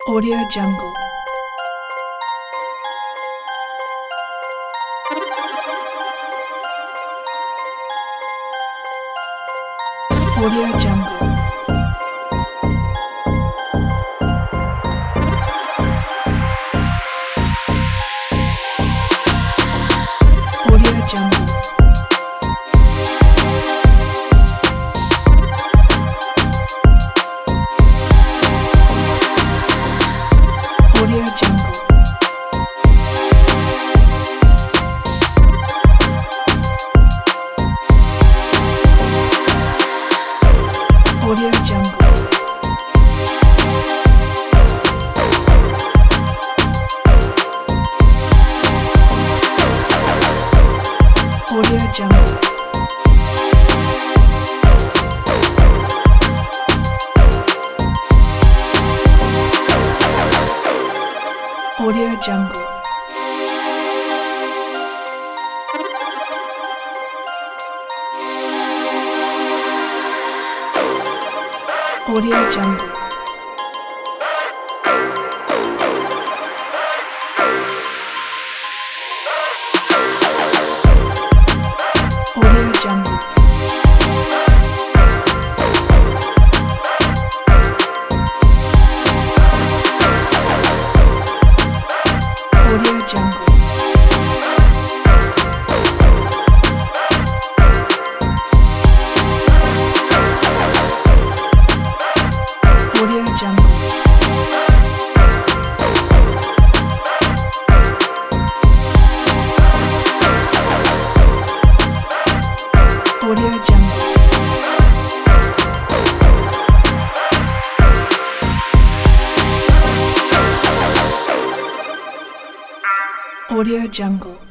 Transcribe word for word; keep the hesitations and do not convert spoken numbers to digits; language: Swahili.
Audio Jungle. Audio Jungle. Audio Jungle. Audio Jungle. Audio Jungle. Audio Jungle. Audio Jungle. Audio Jungle. Audio Jungle. Audio Jungle. Audio Jungle. Audio Jungle. Audio Jungle.